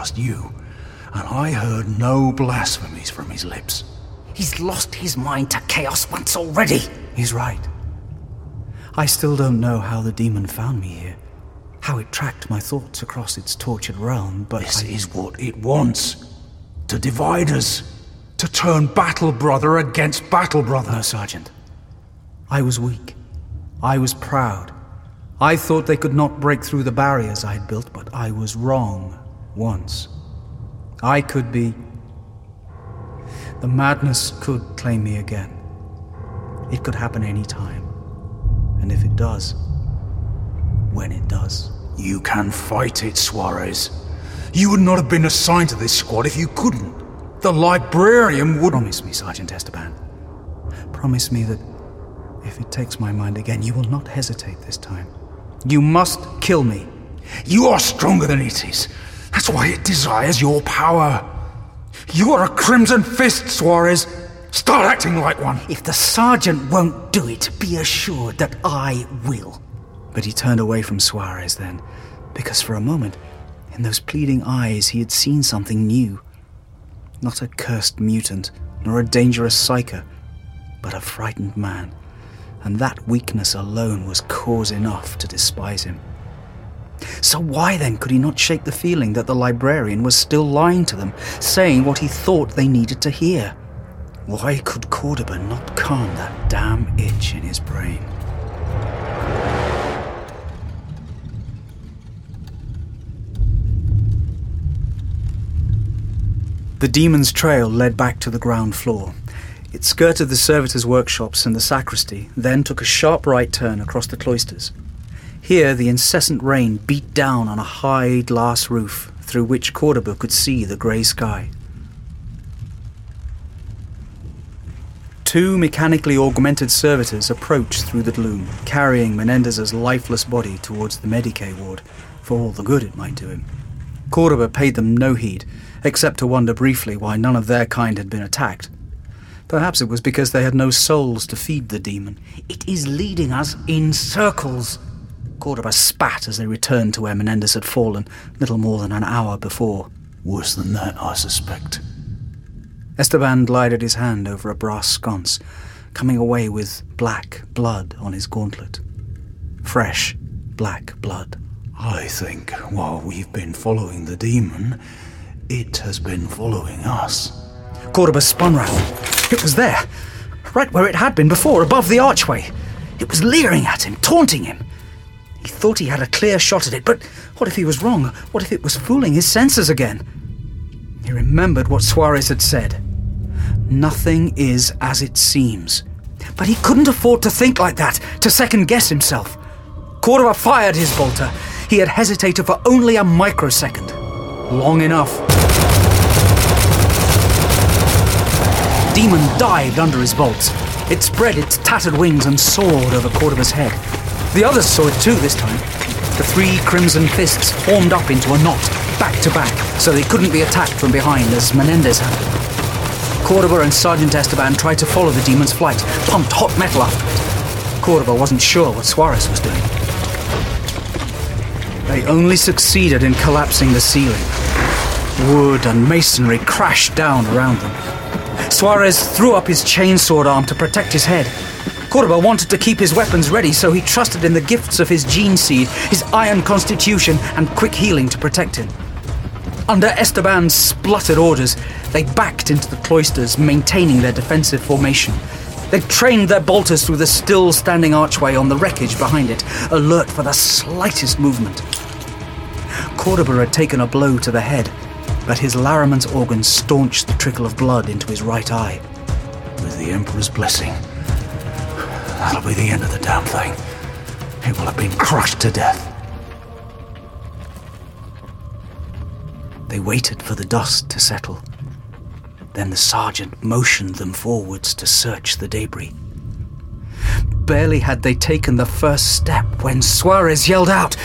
trust you, and I heard no blasphemies from his lips. He's lost his mind to chaos once already. He's right. I still don't know how the demon found me here, how it tracked my thoughts across its tortured realm, but this is what it wants. To divide us. To turn battle brother against battle brother. No, Sergeant. I was weak. I was proud. I thought they could not break through the barriers I had built, but I was wrong once. I could be... The madness could claim me again. It could happen any time. And if it does, when it does... You can fight it, Suarez. You would not have been assigned to this squad if you couldn't. The librarian would... Promise me, Sergeant Esteban. Promise me that if it takes my mind again, you will not hesitate this time. You must kill me. You are stronger than it is. That's why it desires your power. You are a Crimson Fist, Suarez. Start acting like one. If the Sergeant won't do it, be assured that I will. But he turned away from Suarez then, because for a moment, in those pleading eyes, he had seen something new. Not a cursed mutant, nor a dangerous psyker, but a frightened man. And that weakness alone was cause enough to despise him. So why then could he not shake the feeling that the librarian was still lying to them, saying what he thought they needed to hear? Why could Cordoba not calm that damn itch in his brain? The demon's trail led back to the ground floor. It skirted the servitors' workshops and the sacristy, then took a sharp right turn across the cloisters. Here, the incessant rain beat down on a high glass roof, through which Cordoba could see the grey sky. Two mechanically augmented servitors approached through the gloom, carrying Menendez's lifeless body towards the Medicae ward, for all the good it might do him. Cordoba paid them no heed, except to wonder briefly why none of their kind had been attacked. Perhaps it was because they had no souls to feed the demon. It is leading us in circles. Cordoba spat as they returned to where Menendez had fallen, little more than an hour before. Worse than that, I suspect. Esteban glided his hand over a brass sconce, coming away with black blood on his gauntlet. Fresh, black blood. I think while we've been following the demon, it has been following us. Cordoba spun round. It was there, right where it had been before, above the archway. It was leering at him, taunting him. He thought he had a clear shot at it, but what if he was wrong? What if it was fooling his senses again? He remembered what Suarez had said. Nothing is as it seems. But he couldn't afford to think like that, to second-guess himself. Cordoba fired his bolter. He had hesitated for only a microsecond. Long enough. Demon dived under his bolts. It spread its tattered wings and soared over Cordoba's head. The others saw it too this time. The three Crimson Fists formed up into a knot, back to back, so they couldn't be attacked from behind as Menendez had been. Cordoba and Sergeant Esteban tried to follow the demon's flight, pumped hot metal after it. Cordoba wasn't sure what Suarez was doing. They only succeeded in collapsing the ceiling. Wood and masonry crashed down around them. Suarez threw up his chainsword arm to protect his head. Cordoba wanted to keep his weapons ready, so he trusted in the gifts of his gene seed, his iron constitution, and quick healing to protect him. Under Esteban's spluttered orders, they backed into the cloisters, maintaining their defensive formation. They trained their bolters through the still-standing archway on the wreckage behind it, alert for the slightest movement. Cordoba had taken a blow to the head, but his Larriman's organ staunched the trickle of blood into his right eye. With the Emperor's blessing, that'll be the end of the damn thing. It will have been crushed to death. They waited for the dust to settle. Then the sergeant motioned them forwards to search the debris. Barely had they taken the first step when Suarez yelled out,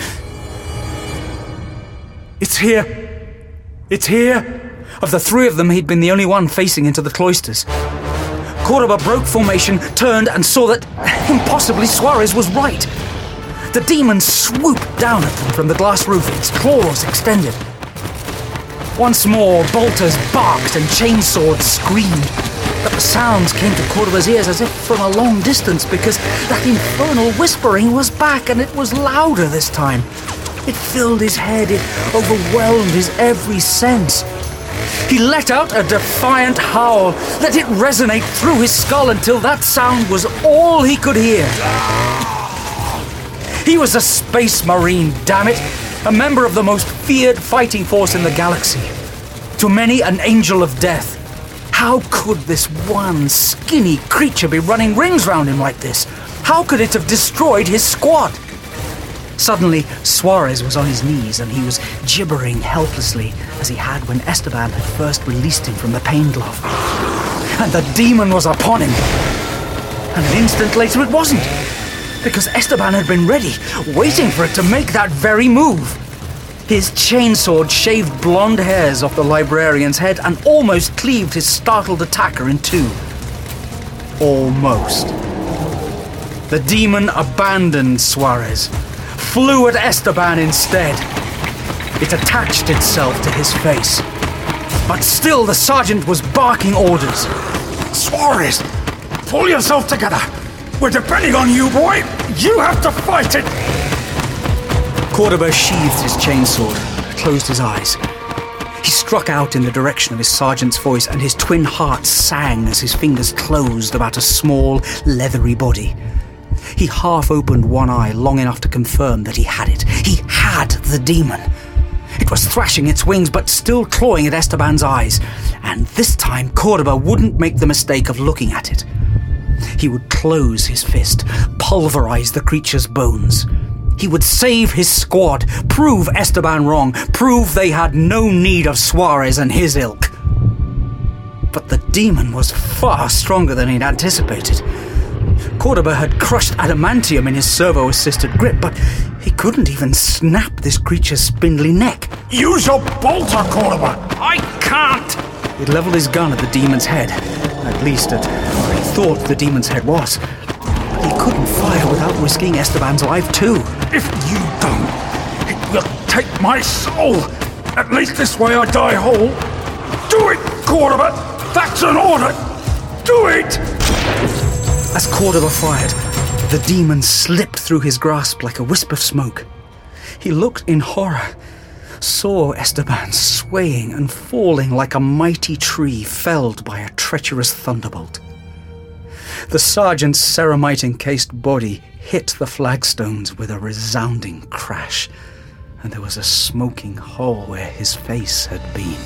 "It's here! It's here!" Of the three of them, he'd been the only one facing into the cloisters. Cordoba broke formation, turned, and saw that, impossibly, Suarez was right. The demon swooped down at them from the glass roof, its claws extended. Once more, bolters barked and chainswords screamed. But the sounds came to Cordoba's ears as if from a long distance, because that infernal whispering was back, and it was louder this time. It filled his head, it overwhelmed his every sense. He let out a defiant howl, let it resonate through his skull until that sound was all he could hear. He was a space marine, damn it, a member of the most feared fighting force in the galaxy. To many, an angel of death. How could this one skinny creature be running rings round him like this? How could it have destroyed his squad? Suddenly, Suarez was on his knees and he was gibbering helplessly as he had when Esteban had first released him from the pain glove. And the demon was upon him. And an instant later it wasn't, because Esteban had been ready, waiting for it to make that very move. His chainsword shaved blonde hairs off the librarian's head and almost cleaved his startled attacker in two. Almost. The demon abandoned Suarez, flew at Esteban instead. It attached itself to his face. But still the sergeant was barking orders. Suarez, pull yourself together. We're depending on you, boy. You have to fight it. Cordoba sheathed his chainsword, closed his eyes. He struck out in the direction of his sergeant's voice, and his twin hearts sang as his fingers closed about a small, leathery body. He half opened one eye long enough to confirm that he had it. He had the demon. It was thrashing its wings, but still clawing at Esteban's eyes. And this time, Cordoba wouldn't make the mistake of looking at it. He would close his fist, pulverize the creature's bones. He would save his squad, prove Esteban wrong, prove they had no need of Suarez and his ilk. But the demon was far stronger than he'd anticipated. Cordoba had crushed adamantium in his servo-assisted grip, but he couldn't even snap this creature's spindly neck. Use your bolter, Cordoba! I can't! He'd leveled his gun at the demon's head. At least at where he thought the demon's head was. He couldn't fire without risking Esteban's life too. If you don't, it will take my soul. At least this way I die whole. Do it, Cordoba! That's an order! Do it! As Cordoba fired, the demon slipped through his grasp like a wisp of smoke. He looked in horror, saw Esteban swaying and falling like a mighty tree felled by a treacherous thunderbolt. The sergeant's ceramite-encased body hit the flagstones with a resounding crash, and there was a smoking hole where his face had been.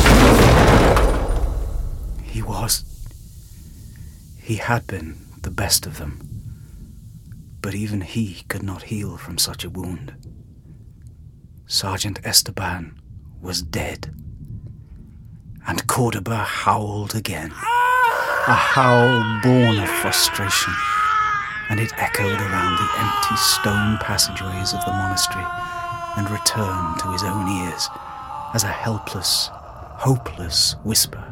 He had been the best of them, but even he could not heal from such a wound. Sergeant Esteban was dead, and Cordoba howled again. A howl born of frustration, and it echoed around the empty stone passageways of the monastery and returned to his own ears as a helpless, hopeless whisper.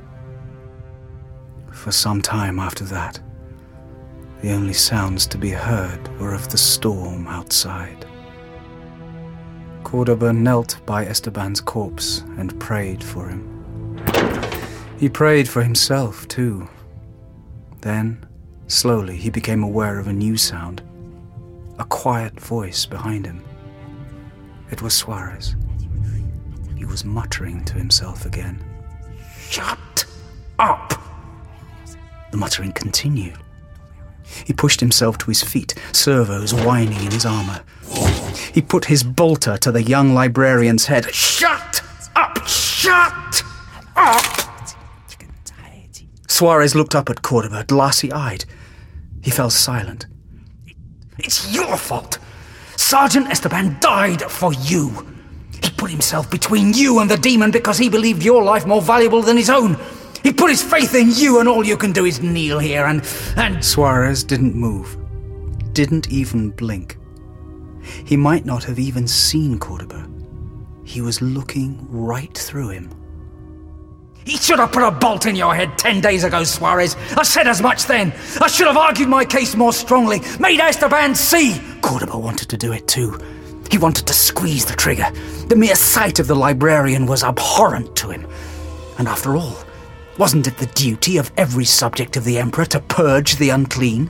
For some time after that, the only sounds to be heard were of the storm outside. Cordoba knelt by Esteban's corpse and prayed for him. He prayed for himself, too. Then, slowly, he became aware of a new sound, a quiet voice behind him. It was Suarez. He was muttering to himself again. "Shut up!" The muttering continued. He pushed himself to his feet, servos whining in his armor. He put his bolter to the young librarian's head. "Shut up! Shut up!" Suarez looked up at Cordoba, glassy-eyed. He fell silent. "It's your fault. Sergeant Esteban died for you. He put himself between you and the demon because he believed your life more valuable than his own. He put his faith in you, and all you can do is kneel here and... Suarez didn't move. Didn't even blink. He might not have even seen Cordoba. He was looking right through him. "He should have put a bolt in your head 10 days ago, Suarez. I said as much then. I should have argued my case more strongly, made Esteban see." Cordoba wanted to do it too. He wanted to squeeze the trigger. The mere sight of the librarian was abhorrent to him. And after all, wasn't it the duty of every subject of the Emperor to purge the unclean?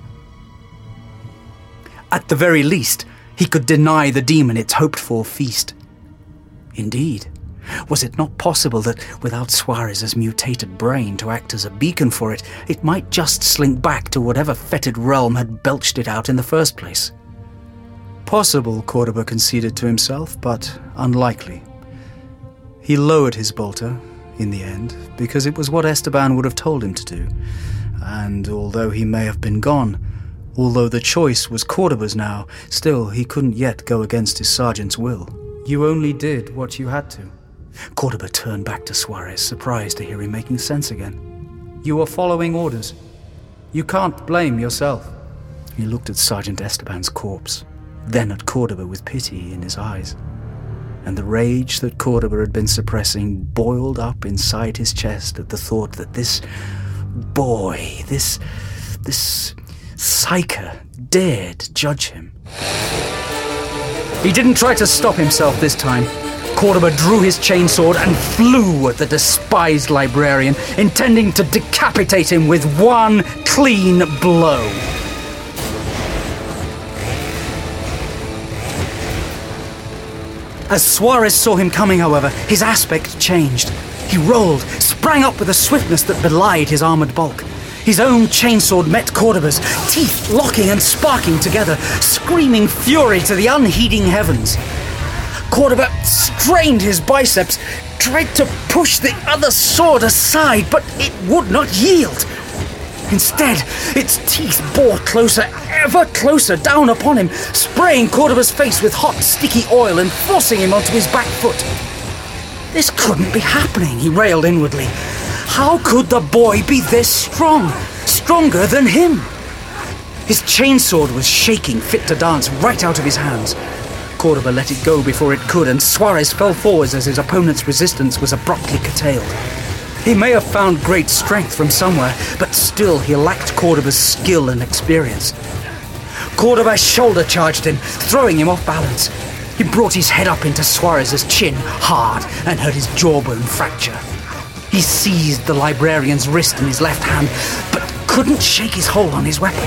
At the very least, he could deny the demon its hoped-for feast. Indeed, was it not possible that, without Suarez's mutated brain to act as a beacon for it, it might just slink back to whatever fetid realm had belched it out in the first place? Possible, Cordoba conceded to himself, but unlikely. He lowered his bolter, in the end, because it was what Esteban would have told him to do. And although he may have been gone, although the choice was Cordoba's now, still he couldn't yet go against his sergeant's will. You only did what you had to. Cordoba turned back to Suarez, surprised to hear him making sense again. You are following orders. You can't blame yourself. He looked at Sergeant Esteban's corpse, then at Cordoba with pity in his eyes. And the rage that Cordoba had been suppressing boiled up inside his chest at the thought that this boy, this psyker, dared judge him. He didn't try to stop himself this time. Cordoba drew his chainsword and flew at the despised librarian, intending to decapitate him with one clean blow. As Suarez saw him coming, however, his aspect changed. He rolled, sprang up with a swiftness that belied his armored bulk. His own chainsword met Cordoba's, teeth locking and sparking together, screaming fury to the unheeding heavens. Cordoba strained his biceps, tried to push the other sword aside, but it would not yield. Instead, its teeth bore closer, ever closer down upon him, spraying Cordoba's face with hot, sticky oil and forcing him onto his back foot. This couldn't be happening, he railed inwardly. How could the boy be this strong? Stronger than him? His chainsword was shaking, fit to dance, right out of his hands. Cordoba let it go before it could, and Suarez fell forwards as his opponent's resistance was abruptly curtailed. He may have found great strength from somewhere, but still he lacked Cordoba's skill and experience. Cordoba shoulder charged him, throwing him off balance. He brought his head up into Suarez's chin hard and heard his jawbone fracture. He seized the librarian's wrist in his left hand, but couldn't shake his hold on his weapon.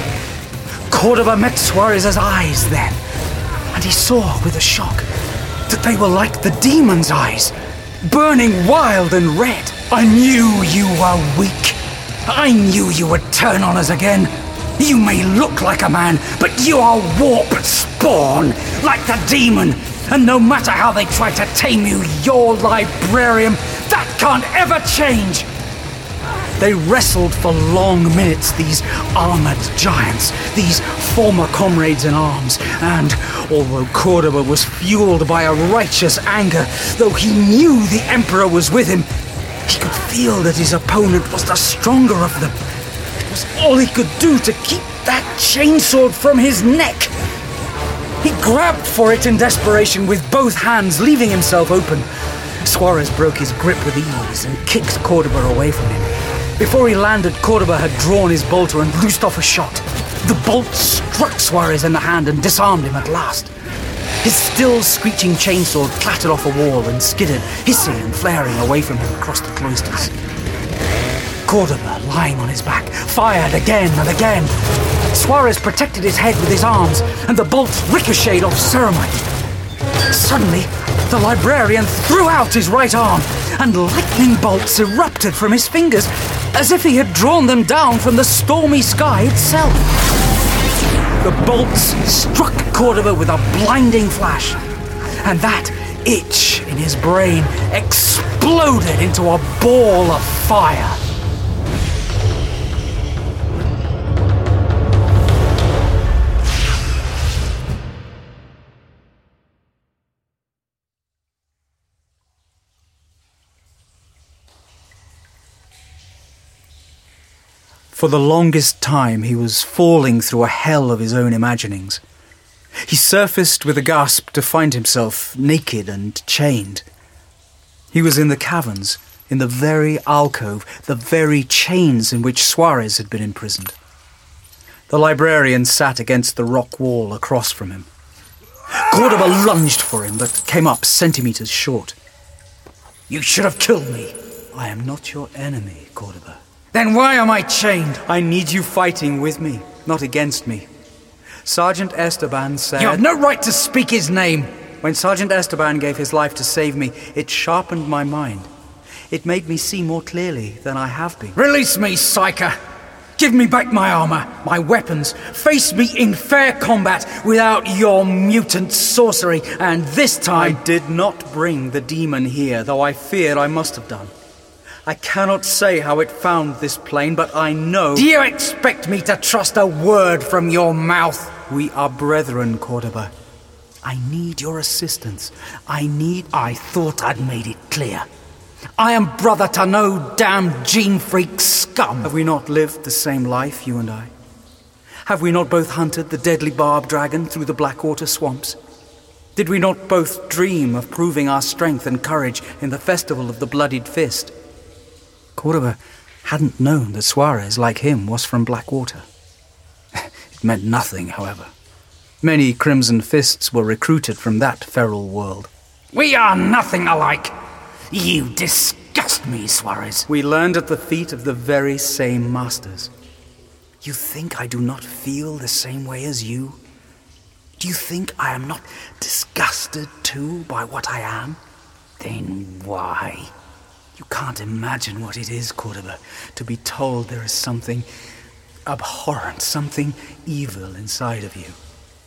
Cordoba met Suarez's eyes then, and he saw with a shock that they were like the demon's eyes, burning wild and red. I knew you were weak. I knew you would turn on us again. You may look like a man, but you are warp spawn, like the demon. And no matter how they try to tame you, your librarian, that can't ever change. They wrestled for long minutes, these armored giants, these former comrades in arms, and although Cordoba was fueled by a righteous anger, though he knew the Emperor was with him, he could feel that his opponent was the stronger of them. It was all he could do to keep that chainsword from his neck. He grabbed for it in desperation with both hands, leaving himself open. Suarez broke his grip with ease and kicked Cordoba away from him. Before he landed, Cordoba had drawn his bolter and loosed off a shot. The bolt struck Suarez in the hand and disarmed him at last. His still screeching chainsword clattered off a wall and skidded, hissing and flaring away from him across the cloisters. Cordoba, lying on his back, fired again and again. Suarez protected his head with his arms, and the bolts ricocheted off Ceramite. Suddenly, the librarian threw out his right arm, and lightning bolts erupted from his fingers, as if he had drawn them down from the stormy sky itself. The bolts struck Cordoba with a blinding flash, and that itch in his brain exploded into a ball of fire. For the longest time, he was falling through a hell of his own imaginings. He surfaced with a gasp to find himself naked and chained. He was in the caverns, in the very alcove, the very chains in which Suarez had been imprisoned. The librarian sat against the rock wall across from him. Cordoba lunged for him, but came up centimeters short. You should have killed me. I am not your enemy, Cordoba. Then why am I chained? I need you fighting with me, not against me. Sergeant Esteban said... You have no right to speak his name. When Sergeant Esteban gave his life to save me, it sharpened my mind. It made me see more clearly than I have been. Release me, Psyker. Give me back my armor, my weapons. Face me in fair combat without your mutant sorcery. And this time... I did not bring the demon here, though I feared I must have done. I cannot say how it found this plane, but I know... Do you expect me to trust a word from your mouth? We are brethren, Cordoba. I need your assistance. I thought I'd made it clear. I am brother to no damn gene freak scum. Have we not lived the same life, you and I? Have we not both hunted the deadly barb dragon through the Blackwater swamps? Did we not both dream of proving our strength and courage in the festival of the Bloodied Fist? Cordoba hadn't known that Suarez, like him, was from Blackwater. It meant nothing, however. Many Crimson Fists were recruited from that feral world. We are nothing alike. You disgust me, Suarez. We learned at the feet of the very same masters. You think I do not feel the same way as you? Do you think I am not disgusted too by what I am? Then why? You can't imagine what it is, Cordoba, to be told there is something abhorrent, something evil inside of you.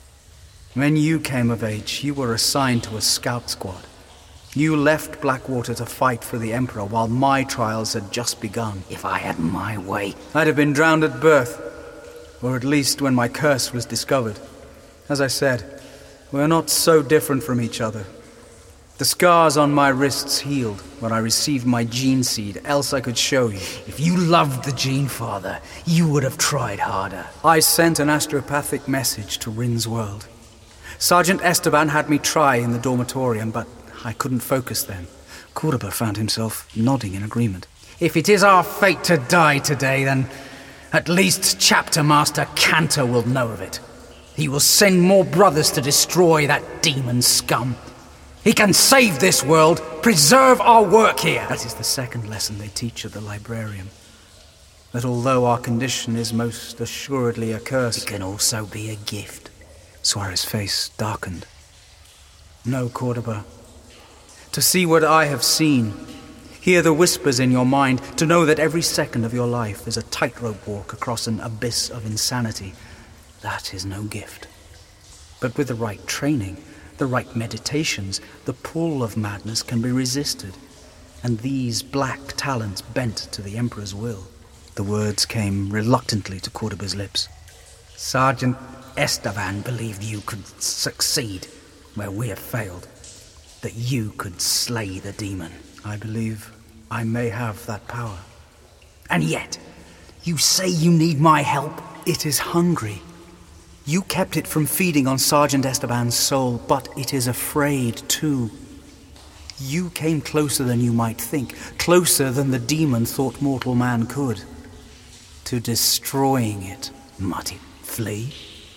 When you came of age, you were assigned to a scout squad. You left Blackwater to fight for the Emperor while my trials had just begun. If I had my way, I'd have been drowned at birth, or at least when my curse was discovered. As I said, we're not so different from each other. The scars on my wrists healed when I received my gene seed, else I could show you. If you loved the Gene Father, you would have tried harder. I sent an astropathic message to Rin's world. Sergeant Esteban had me try in the dormitorium, but I couldn't focus then. Cordoba found himself nodding in agreement. If it is our fate to die today, then at least Chapter Master Cantor will know of it. He will send more brothers to destroy that demon scum. He can save this world, preserve our work here. That is the second lesson they teach at the librarium. That although our condition is most assuredly a curse, it can also be a gift. Suarez's face darkened. No, Cordoba. To see what I have seen, hear the whispers in your mind, to know that every second of your life is a tightrope walk across an abyss of insanity, that is no gift. But with the right training, the right meditations, the pull of madness can be resisted, and these black talents bent to the Emperor's will. The words came reluctantly to Cordoba's lips. Sergeant Esteban believed you could succeed where we have failed, that you could slay the demon. I believe I may have that power. And yet, you say you need my help? It is hungry. You kept it from feeding on Sergeant Esteban's soul, but it is afraid too. You came closer than you might think, closer than the demon thought mortal man could. To destroying it. Might it flee?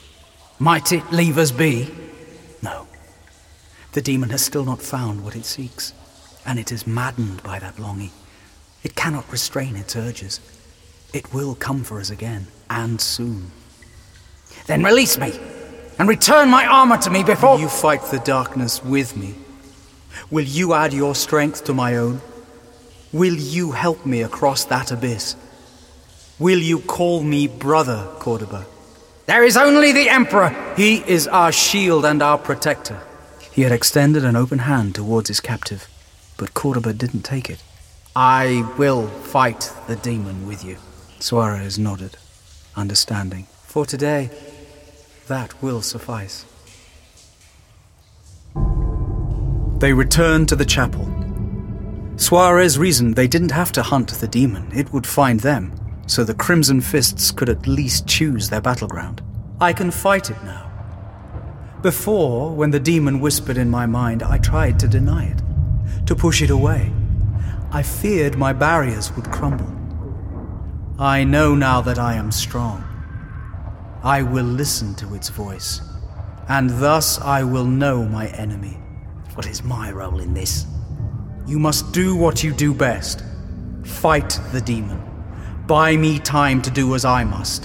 Might it leave us be? No. The demon has still not found what it seeks, and it is maddened by that longing. It cannot restrain its urges. It will come for us again, and soon. Then release me, and return my armor to me before... Will you fight the darkness with me? Will you add your strength to my own? Will you help me across that abyss? Will you call me brother, Cordoba? There is only the Emperor. He is our shield and our protector. He had extended an open hand towards his captive, but Cordoba didn't take it. I will fight the demon with you. Suarez nodded, understanding. For today, that will suffice. They returned to the chapel. Suarez reasoned they didn't have to hunt the demon. It would find them, so the Crimson Fists could at least choose their battleground. I can fight it now. Before, when the demon whispered in my mind, I tried to deny it, to push it away. I feared my barriers would crumble. I know now that I am strong. I will listen to its voice, And thus I will know my enemy. What is my role in this? You must do what you do best. Fight the demon. Buy me time to do as I must.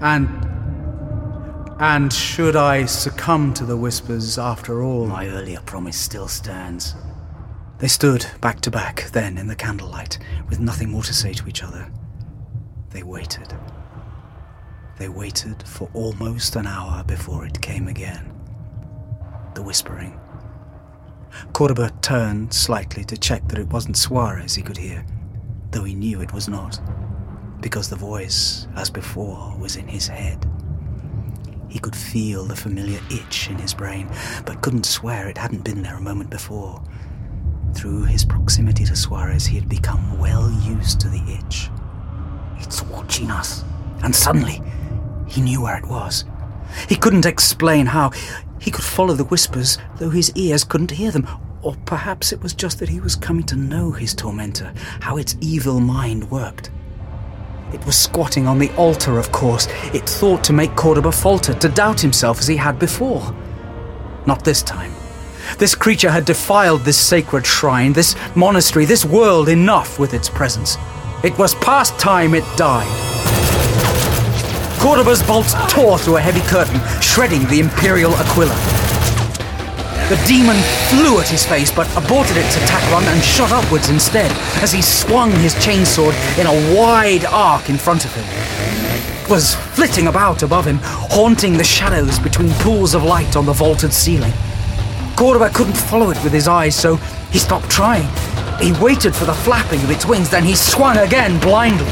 And should I succumb to the whispers after all... My earlier promise still stands. They stood back to back then in the candlelight, with nothing more to say to each other. They waited. They waited for almost an hour before it came again. The whispering. Cordoba turned slightly to check that it wasn't Suarez he could hear, though he knew it was not, because the voice, as before, was in his head. He could feel the familiar itch in his brain, but couldn't swear it hadn't been there a moment before. Through his proximity to Suarez, he had become well used to the itch. It's watching us. And suddenly, he knew where it was. He couldn't explain how. He could follow the whispers, though his ears couldn't hear them. Or perhaps it was just that he was coming to know his tormentor, how its evil mind worked. It was squatting on the altar, of course. It thought to make Cordoba falter, to doubt himself as he had before. Not this time. This creature had defiled this sacred shrine, this monastery, this world enough with its presence. It was past time it died. Cordoba's bolts tore through a heavy curtain, shredding the Imperial Aquila. The demon flew at his face, but aborted its attack run and shot upwards instead, as he swung his chainsword in a wide arc in front of him. It was flitting about above him, haunting the shadows between pools of light on the vaulted ceiling. Cordoba couldn't follow it with his eyes, so he stopped trying. He waited for the flapping of its wings, then he swung again blindly.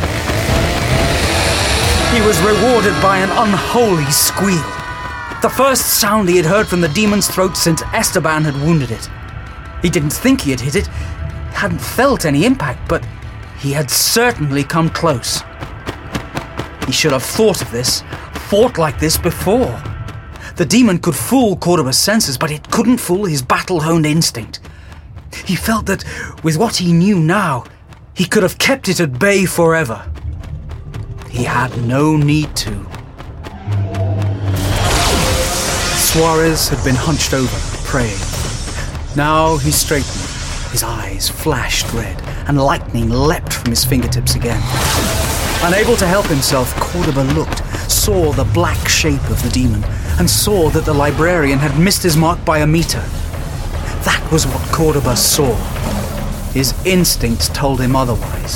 He was rewarded by an unholy squeal. The first sound he had heard from the demon's throat since Esteban had wounded it. He didn't think he had hit it, hadn't felt any impact, but he had certainly come close. He should have thought of this, fought like this before. The demon could fool Cordoba's senses, but it couldn't fool his battle-honed instinct. He felt that, with what he knew now, he could have kept it at bay forever. He had no need to. Suarez had been hunched over, praying. Now he straightened. His eyes flashed red, and lightning leapt from his fingertips again. Unable to help himself, Cordoba looked, saw the black shape of the demon, and saw that the librarian had missed his mark by a meter. That was what Cordoba saw. His instincts told him otherwise.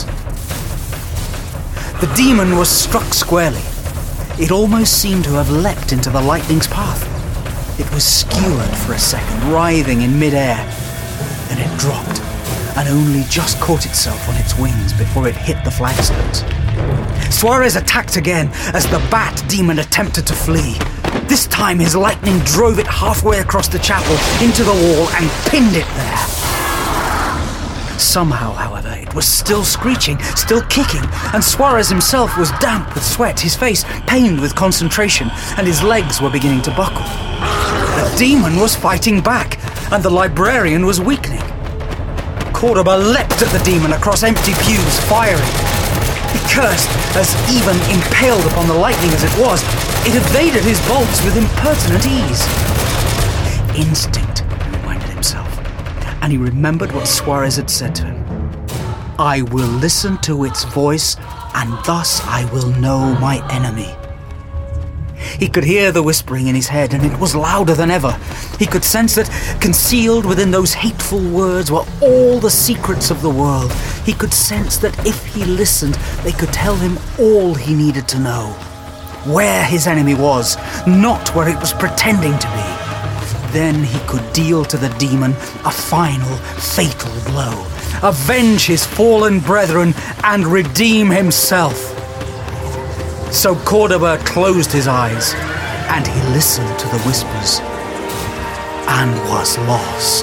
The demon was struck squarely. It almost seemed to have leapt into the lightning's path. It was skewered for a second, writhing in mid-air. Then it dropped, and only just caught itself on its wings before it hit the flagstones. Suarez attacked again as the bat demon attempted to flee. This time his lightning drove it halfway across the chapel into the wall and pinned it there. Somehow, however, it was still screeching, still kicking, and Suarez himself was damp with sweat, his face pained with concentration, and his legs were beginning to buckle. The demon was fighting back, and the librarian was weakening. Cordoba leapt at the demon across empty pews, firing. He cursed, as even impaled upon the lightning as it was, it evaded his bolts with impertinent ease. Instinct, he reminded himself, and he remembered what Suarez had said to him. I will listen to its voice, and thus I will know my enemy. He could hear the whispering in his head, and it was louder than ever. He could sense that concealed within those hateful words were all the secrets of the world. He could sense that if he listened, they could tell him all he needed to know. Where his enemy was, not where it was pretending to be. Then he could deal to the demon a final, fatal blow. Avenge his fallen brethren and redeem himself. So Cordoba closed his eyes, and he listened to the whispers, and was lost.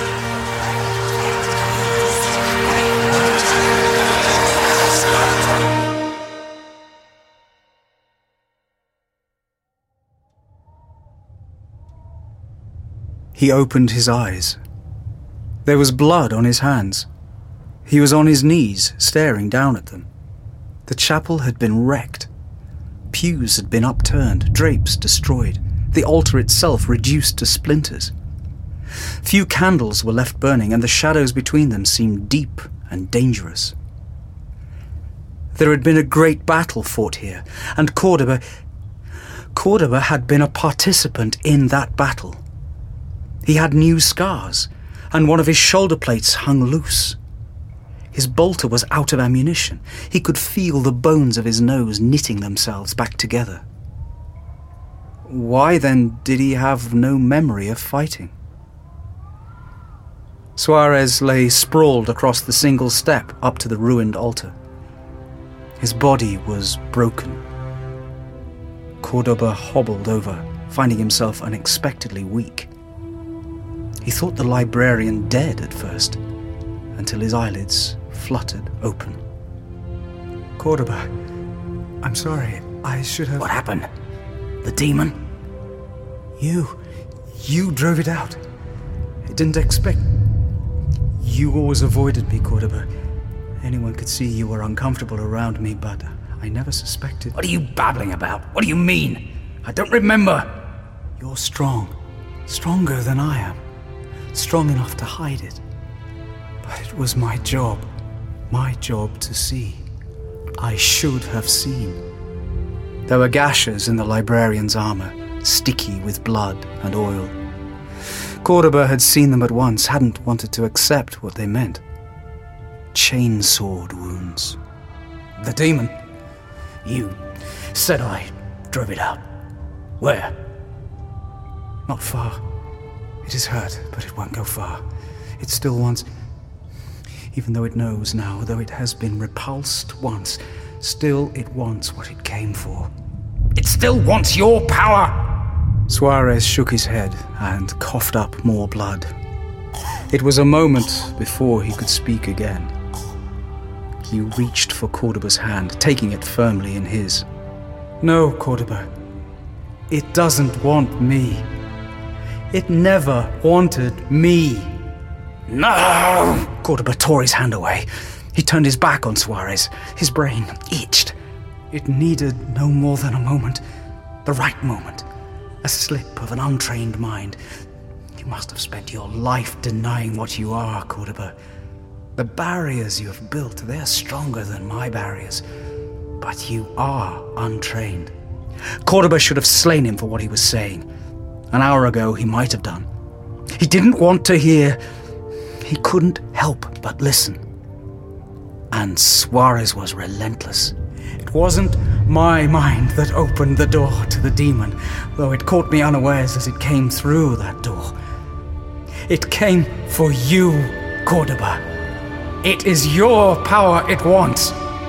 He opened his eyes. There was blood on his hands. He was on his knees, staring down at them. The chapel had been wrecked. Pews had been upturned, drapes destroyed, the altar itself reduced to splinters. Few candles were left burning, and the shadows between them seemed deep and dangerous. There had been a great battle fought here, and Cordoba had been a participant in that battle. He had new scars, and one of his shoulder plates hung loose. His bolter was out of ammunition. He could feel the bones of his nose knitting themselves back together. Why then did he have no memory of fighting? Suarez lay sprawled across the single step up to the ruined altar. His body was broken. Cordoba hobbled over, finding himself unexpectedly weak. He thought the librarian dead at first, until his eyelids fluttered open. Cordoba, I'm sorry. I should have... What happened? The demon? You drove it out. I didn't expect... You always avoided me, Cordoba. Anyone could see you were uncomfortable around me, but I never suspected... What are you babbling about? What do you mean? I don't remember. You're strong. Stronger than I am. Strong enough to hide it. But it was my job. My job to see. I should have seen. There were gashes in the librarian's armor, sticky with blood and oil. Cordoba had seen them at once, hadn't wanted to accept what they meant. Chainsword wounds. The demon? You said I drove it out. Where? Not far. It is hurt, but it won't go far. It still wants... Even though it knows now, though it has been repulsed once, still it wants what it came for. It still wants your power! Suarez shook his head and coughed up more blood. It was a moment before he could speak again. He reached for Cordoba's hand, taking it firmly in his. No, Cordoba. It doesn't want me. It never wanted me. No! Cordoba tore his hand away. He turned his back on Suarez. His brain itched. It needed no more than a moment. The right moment. A slip of an untrained mind. You must have spent your life denying what you are, Cordoba. The barriers you have built, they're stronger than my barriers. But you are untrained. Cordoba should have slain him for what he was saying. An hour ago, he might have done. He didn't want to hear. He couldn't help but listen. And Suarez was relentless. It wasn't my mind that opened the door to the demon, though it caught me unawares as it came through that door. It came for you, Cordoba. It is your power it wants.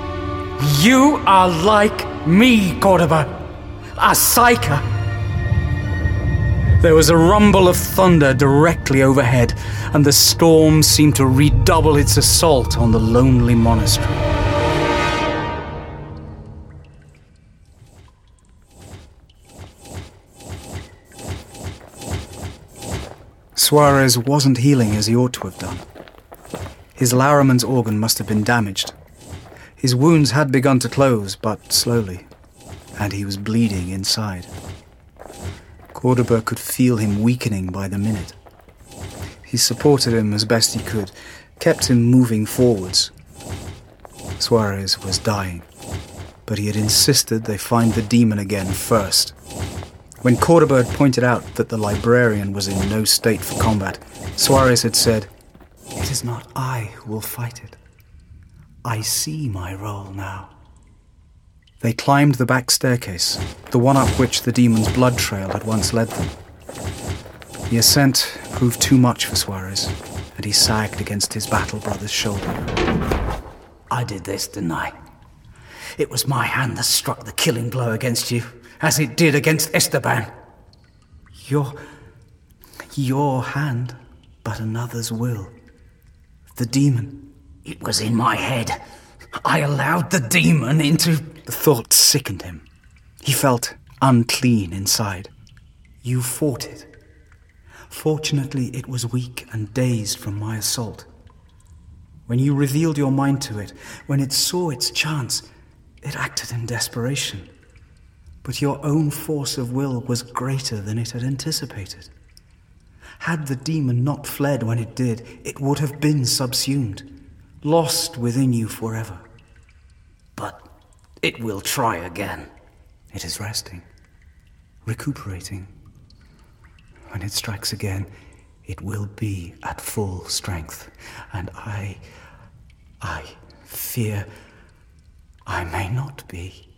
You are like me, Cordoba. A psyker. There was a rumble of thunder directly overhead, and the storm seemed to redouble its assault on the lonely monastery. Suarez wasn't healing as he ought to have done. His Laraman's organ must have been damaged. His wounds had begun to close, but slowly, and he was bleeding inside. Cordoba could feel him weakening by the minute. He supported him as best he could, kept him moving forwards. Suarez was dying, but he had insisted they find the demon again first. When Cordoba had pointed out that the librarian was in no state for combat, Suarez had said, "It is not I who will fight it. I see my role now." They climbed the back staircase, the one up which the demon's blood trail had once led them. The ascent proved too much for Suarez, and he sagged against his battle brother's shoulder. I did this, didn't I? It was my hand that struck the killing blow against you, as it did against Esteban. Your hand, but another's will. The demon. It was in my head. I allowed the demon into... The thought sickened him. He felt unclean inside. You fought it. Fortunately, it was weak and dazed from my assault. When you revealed your mind to it, when it saw its chance, it acted in desperation. But your own force of will was greater than it had anticipated. Had the demon not fled when it did, it would have been subsumed, lost within you forever. But it will try again. It is resting, recuperating. When it strikes again, it will be at full strength, and I fear I may not be.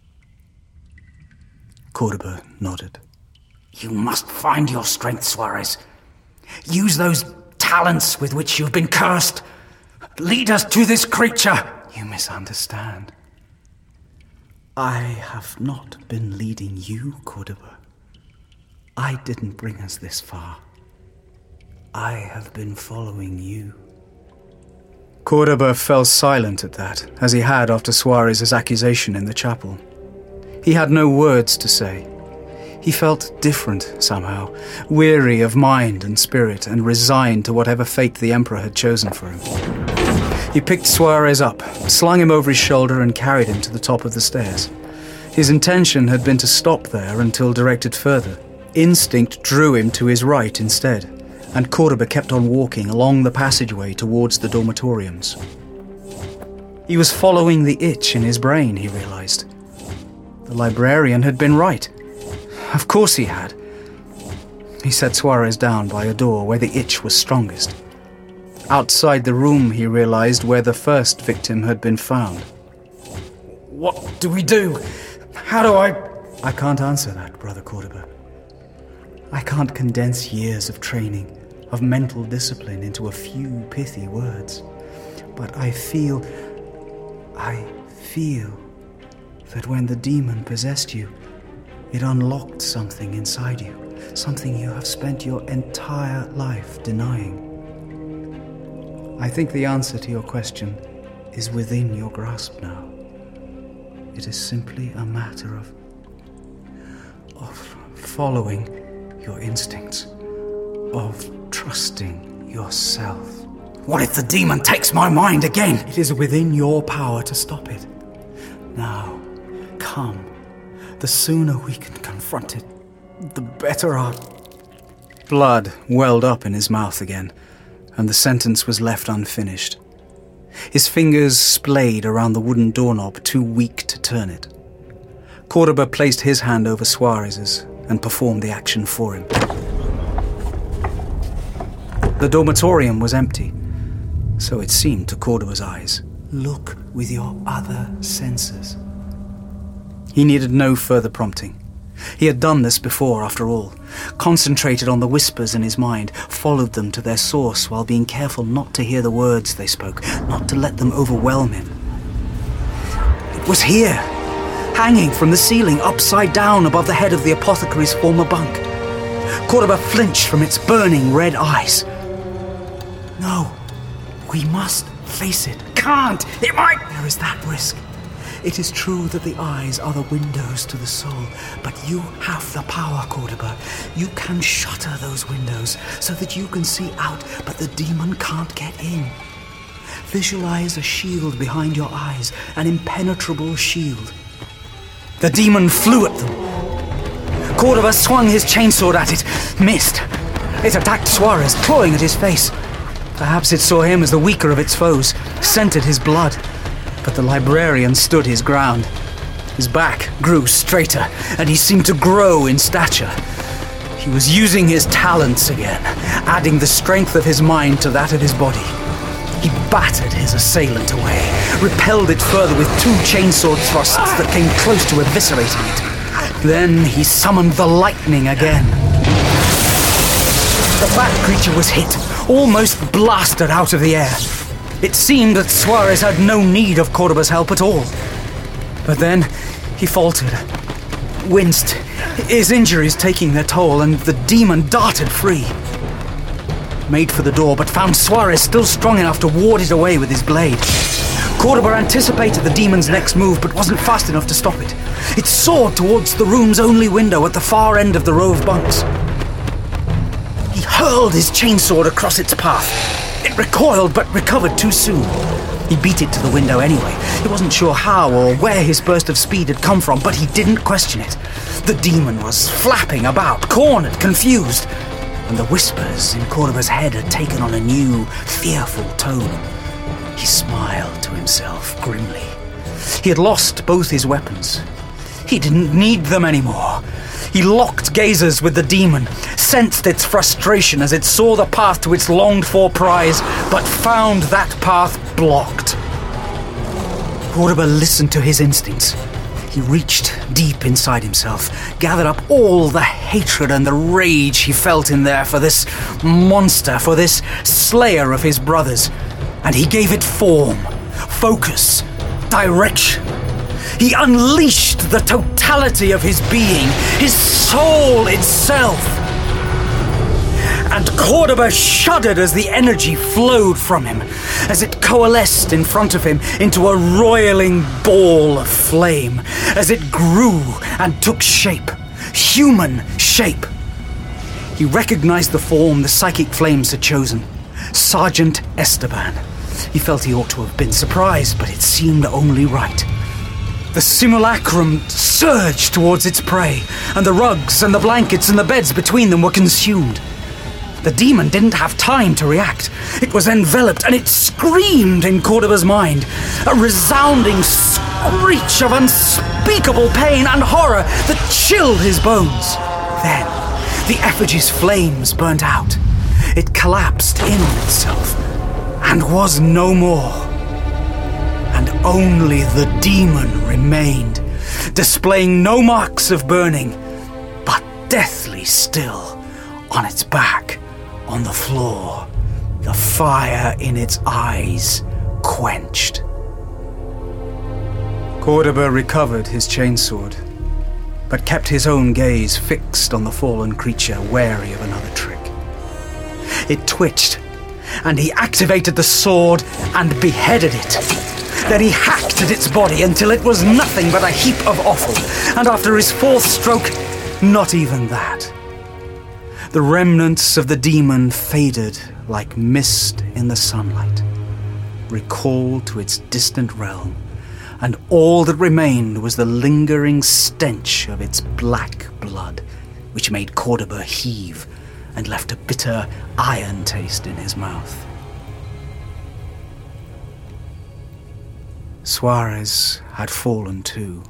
Cordoba nodded. You must find your strength, Suarez. Use those talents with which you've been cursed. Lead us to this creature. You misunderstand. I have not been leading you, Cordoba. I didn't bring us this far. I have been following you. Cordoba fell silent at that, as he had after Suarez's accusation in the chapel. He had no words to say. He felt different somehow, weary of mind and spirit, and resigned to whatever fate the Emperor had chosen for him. He picked Suarez up, slung him over his shoulder, and carried him to the top of the stairs. His intention had been to stop there until directed further. Instinct drew him to his right instead, and Cordoba kept on walking along the passageway towards the dormitoriums. He was following the itch in his brain, he realized. The librarian had been right. Of course he had. He set Suarez down by a door where the itch was strongest. Outside the room, he realized, where the first victim had been found. What do we do? How do I can't answer that, Brother Cordoba. I can't condense years of training, of mental discipline into a few pithy words. But I feel that when the demon possessed you, it unlocked something inside you, something you have spent your entire life denying. I think the answer to your question is within your grasp now. It is simply a matter of following your instincts, of trusting yourself. What if the demon takes my mind again? It is within your power to stop it. Now, come. The sooner we can confront it, the better our... Blood welled up in his mouth again, and the sentence was left unfinished. His fingers splayed around the wooden doorknob, too weak to turn it. Cordoba placed his hand over Suarez's and performed the action for him. The dormitorium was empty, so it seemed to Cordoba's eyes. Look with your other senses. He needed no further prompting. He had done this before, after all. Concentrated on the whispers in his mind, followed them to their source while being careful not to hear the words they spoke, not to let them overwhelm him. It was here, hanging from the ceiling, upside down above the head of the apothecary's former bunk. Cordoba flinched from its burning red eyes. No, we must face it. Can't! It might... There is that risk. It is true that the eyes are the windows to the soul, but you have the power, Cordoba. You can shutter those windows so that you can see out, but the demon can't get in. Visualize a shield behind your eyes, an impenetrable shield. The demon flew at them. Cordoba swung his chainsword at it, missed. It attacked Suarez, clawing at his face. Perhaps it saw him as the weaker of its foes, scented his blood. But the librarian stood his ground. His back grew straighter, and he seemed to grow in stature. He was using his talents again, adding the strength of his mind to that of his body. He battered his assailant away, repelled it further with two chainsword thrusts that came close to eviscerating it. Then he summoned the lightning again. The fat creature was hit, almost blasted out of the air. It seemed that Suarez had no need of Cordoba's help at all. But then he faltered, winced, his injuries taking their toll, and the demon darted free. Made for the door, but found Suarez still strong enough to ward it away with his blade. Cordoba anticipated the demon's next move, but wasn't fast enough to stop it. It soared towards the room's only window at the far end of the row of bunks. He hurled his chainsword across its path. It recoiled, but recovered too soon. He beat it to the window anyway. He wasn't sure how or where his burst of speed had come from, but he didn't question it. The demon was flapping about, cornered, confused, and the whispers in Cordoba's head had taken on a new, fearful tone. He smiled to himself grimly. He had lost both his weapons. He didn't need them anymore. He locked gazes with the demon, sensed its frustration as it saw the path to its longed-for prize, but found that path blocked. Cordoba listened to his instincts. He reached deep inside himself, gathered up all the hatred and the rage he felt in there for this monster, for this slayer of his brothers, and he gave it form, focus, direction. He unleashed the totality of his being, his soul itself. And Cordoba shuddered as the energy flowed from him, as it coalesced in front of him into a roiling ball of flame, as it grew and took shape, human shape. He recognized the form the psychic flames had chosen, Sergeant Esteban. He felt he ought to have been surprised, but it seemed only right. The simulacrum surged towards its prey, and the rugs and the blankets and the beds between them were consumed. The demon didn't have time to react. It was enveloped, and it screamed in Cordoba's mind, a resounding screech of unspeakable pain and horror that chilled his bones. Then, the effigy's flames burnt out. It collapsed in on itself, and was no more. And only the demon remained, displaying no marks of burning, but deathly still on its back, on the floor, the fire in its eyes quenched. Cordoba recovered his chainsword, but kept his own gaze fixed on the fallen creature, wary of another trick. It twitched, and he activated the sword and beheaded it. Then he hacked at its body until it was nothing but a heap of offal, and after his fourth stroke, not even that. The remnants of the demon faded like mist in the sunlight, recalled to its distant realm, and all that remained was the lingering stench of its black blood, which made Cordoba heave and left a bitter iron taste in his mouth. Suarez had fallen too.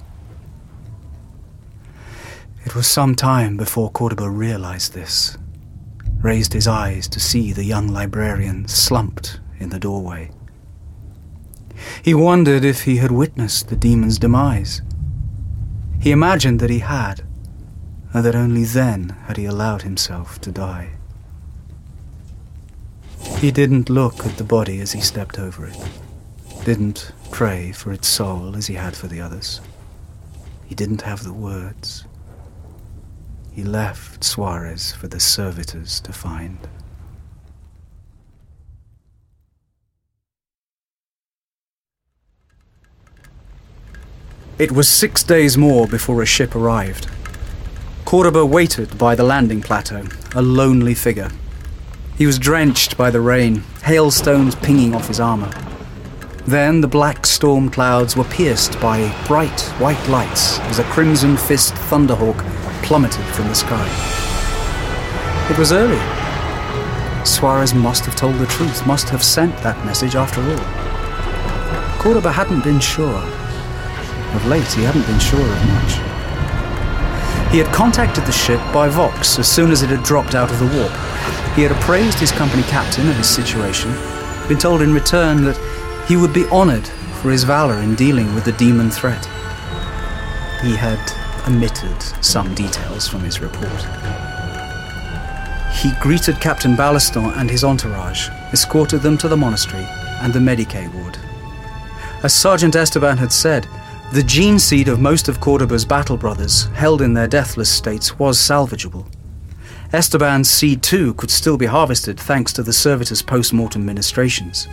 It was some time before Cordoba realized this, raised his eyes to see the young librarian slumped in the doorway. He wondered if he had witnessed the demon's demise. He imagined that he had, and that only then had he allowed himself to die. He didn't look at the body as he stepped over it, didn't pray for its soul as he had for the others. He didn't have the words. He left Suarez for the servitors to find. It was 6 days more before a ship arrived. Cordoba waited by the landing plateau, a lonely figure. He was drenched by the rain, hailstones pinging off his armor. Then the black storm clouds were pierced by bright white lights as a crimson fist thunderhawk plummeted from the sky. It was early. Suarez must have told the truth, must have sent that message after all. Cordoba hadn't been sure. Of late, he hadn't been sure of much. He had contacted the ship by Vox as soon as it had dropped out of the warp. He had appraised his company captain of his situation, been told in return that he would be honored for his valor in dealing with the demon threat. He had omitted some details from his report. He greeted Captain Ballaston and his entourage, escorted them to the monastery and the Medicae ward. As Sergeant Esteban had said, the gene seed of most of Cordoba's battle brothers, held in their deathless states, was salvageable. Esteban's seed too could still be harvested thanks to the servitors' post-mortem ministrations.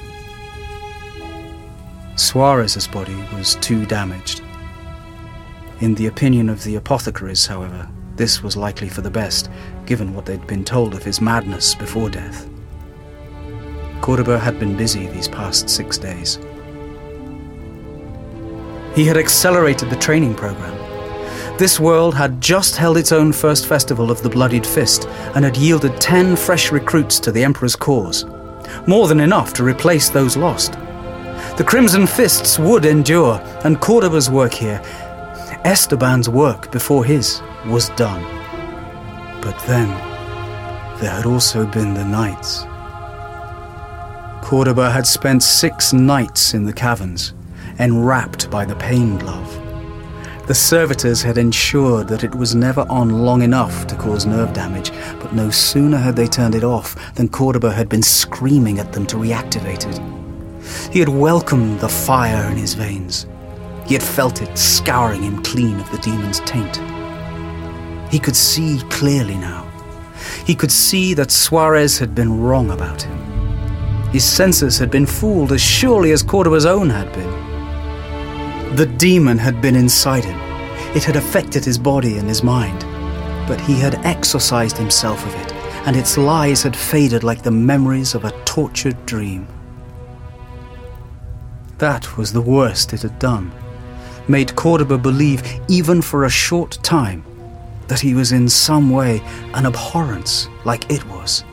Suarez's body was too damaged. In the opinion of the apothecaries, however, this was likely for the best, given what they'd been told of his madness before death. Cordoba had been busy these past 6 days. He had accelerated the training program. This world had just held its own first festival of the Bloodied Fist and had yielded 10 fresh recruits to the Emperor's cause, more than enough to replace those lost. The Crimson Fists would endure, and Cordoba's work here, Esteban's work before his, was done. But then, there had also been the nights. Cordoba had spent 6 nights in the caverns, enwrapped by the pain glove. The servitors had ensured that it was never on long enough to cause nerve damage, but no sooner had they turned it off than Cordoba had been screaming at them to reactivate it. He had welcomed the fire in his veins. He had felt it scouring him clean of the demon's taint. He could see clearly now. He could see that Suarez had been wrong about him. His senses had been fooled as surely as Cordoba's own had been. The demon had been inside him. It had affected his body and his mind. But he had exorcised himself of it, and its lies had faded like the memories of a tortured dream. That was the worst it had done. Made Cordoba believe, even for a short time, that he was in some way an abhorrence like it was.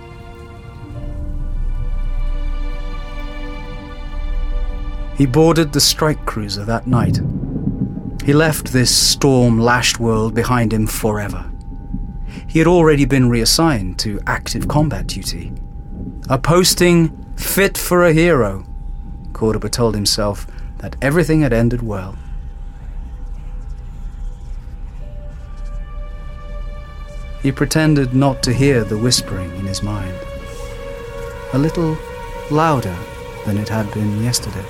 He boarded the strike cruiser that night. He left this storm-lashed world behind him forever. He had already been reassigned to active combat duty. A posting fit for a hero. Cordoba told himself that everything had ended well. He pretended not to hear the whispering in his mind. A little louder than it had been yesterday.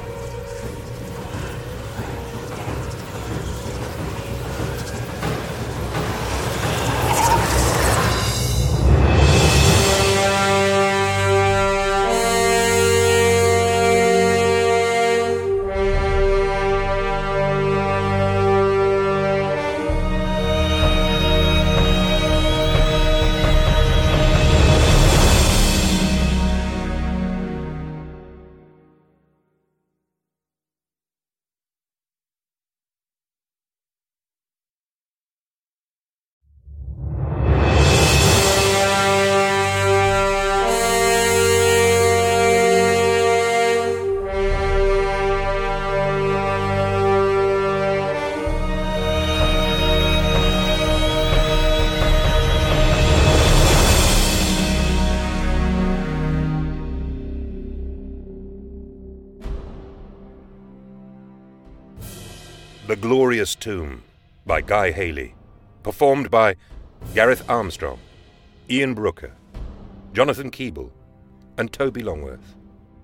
The Glorious Tomb by Guy Haley. Performed by Gareth Armstrong, Ian Brooker, Jonathan Keeble, and Toby Longworth.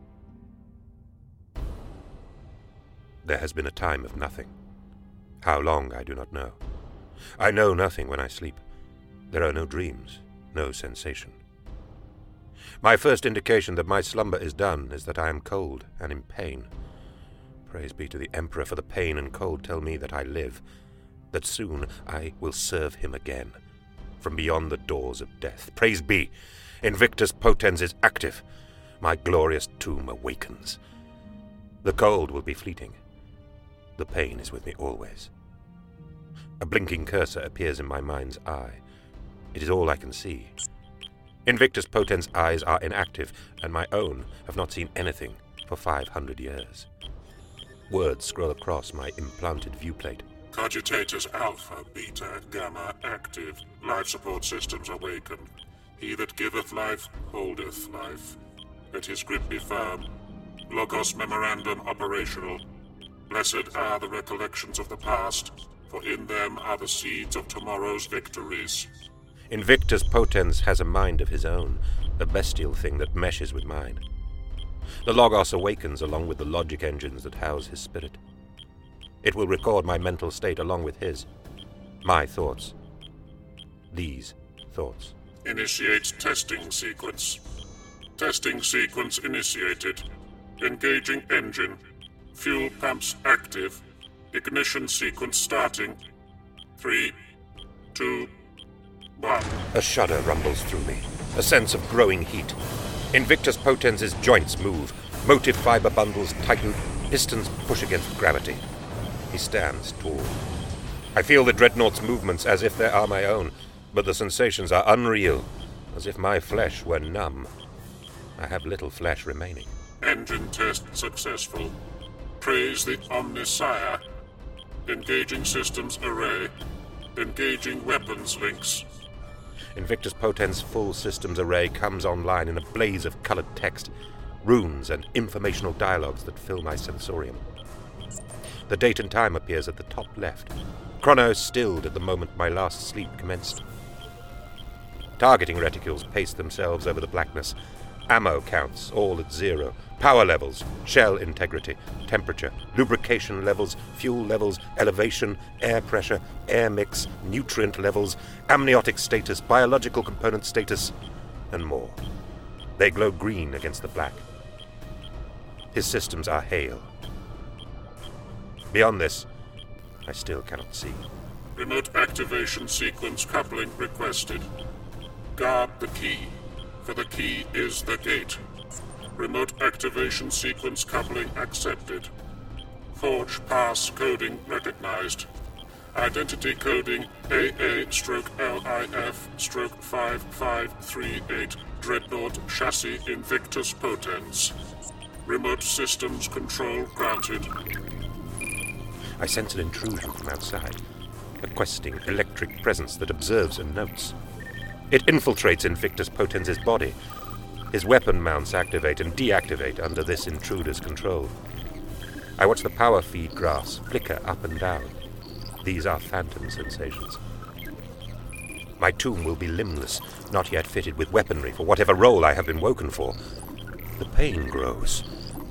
There has been a time of nothing. How long, I do not know. I know nothing when I sleep. There are no dreams, no sensation. My first indication that my slumber is done is that I am cold and in pain. Praise be to the Emperor, for the pain and cold tell me that I live, that soon I will serve him again, from beyond the doors of death. Praise be! Invictus Potens is active. My glorious tomb awakens. The cold will be fleeting. The pain is with me always. A blinking cursor appears in my mind's eye. It is all I can see. Invictus Potens' eyes are inactive, and my own have not seen anything for 500 years. Words scroll across my implanted viewplate. Cogitators Alpha, Beta, Gamma active. Life support systems awakened. He that giveth life, holdeth life. Let his grip be firm. Logos memorandum operational. Blessed are the recollections of the past, for in them are the seeds of tomorrow's victories. Invictus Potens has a mind of his own, a bestial thing that meshes with mine. The Logos awakens along with the logic engines that house his spirit. It will record my mental state along with his. My thoughts. These thoughts. Initiate testing sequence. Testing sequence initiated. Engaging engine. Fuel pumps active. Ignition sequence starting. 3, 2, 1. A shudder rumbles through me, a sense of growing heat. Invictus Potens' joints move. Motive fiber bundles tighten. Pistons push against gravity. He stands tall. I feel the Dreadnought's movements as if they are my own, but the sensations are unreal, as if my flesh were numb. I have little flesh remaining. Engine test successful. Praise the Omnissiah. Engaging systems array. Engaging weapons links. Invictus Potens' full systems array comes online in a blaze of colored text, runes and informational dialogues that fill my sensorium. The date and time appears at the top left. Chronos stilled at the moment my last sleep commenced. Targeting reticules pace themselves over the blackness. Ammo counts, all at 0. Power levels, shell integrity, temperature, lubrication levels, fuel levels, elevation, air pressure, air mix, nutrient levels, amniotic status, biological component status, and more. They glow green against the black. His systems are hale. Beyond this, I still cannot see. Remote activation sequence coupling requested. Guard the key, for the key is the gate. Remote activation sequence coupling accepted. Forge pass coding recognized. Identity coding AA/LIF/5538 Dreadnought Chassis Invictus Potens. Remote systems control granted. I sense an intrusion from outside, a questing electric presence that observes and notes. It infiltrates Invictus Potens' body. His weapon mounts activate and deactivate under this intruder's control. I watch the power feed graphs flicker up and down. These are phantom sensations. My tomb will be limbless, not yet fitted with weaponry for whatever role I have been woken for. The pain grows.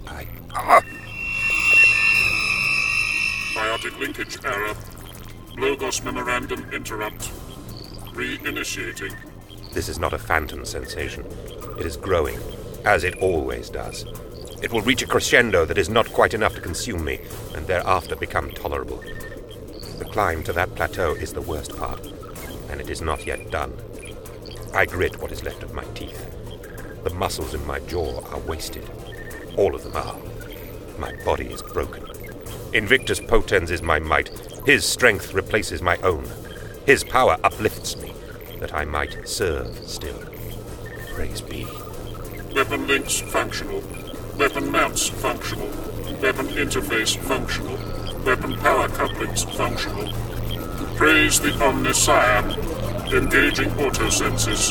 Biotic linkage error. Logos memorandum interrupt. Reinitiating. This is not a phantom sensation. It is growing, as it always does. It will reach a crescendo that is not quite enough to consume me, and thereafter become tolerable. The climb to that plateau is the worst part, and it is not yet done. I grit what is left of my teeth. The muscles in my jaw are wasted. All of them are. My body is broken. Invictus Potens is my might. His strength replaces my own. His power uplifts me, that I might serve still. Praise be. Weapon links functional. Weapon mounts functional. Weapon interface functional. Weapon power couplings functional. Praise the Omnissiah. Engaging autosenses.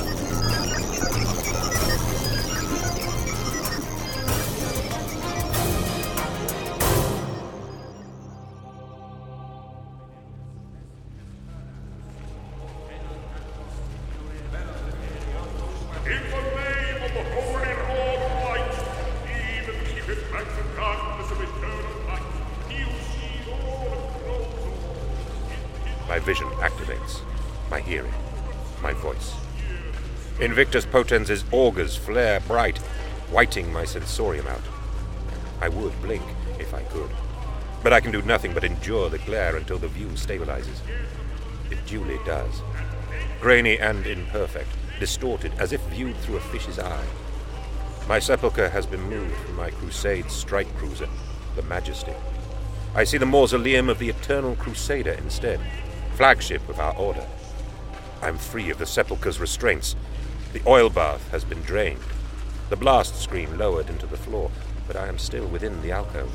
My vision activates. My hearing. My voice. Invictus Potens' augers flare bright, whiting my sensorium out. I would blink if I could, but I can do nothing but endure the glare until the view stabilizes. It duly does. Grainy and imperfect, distorted as if viewed through a fish's eye. My sepulchre has been moved from my Crusade strike cruiser, the Majesty. I see the mausoleum of the Eternal Crusader instead, flagship of our order. I'm free of the sepulchre's restraints. The oil bath has been drained. The blast screen lowered into the floor, but I am still within the alcove.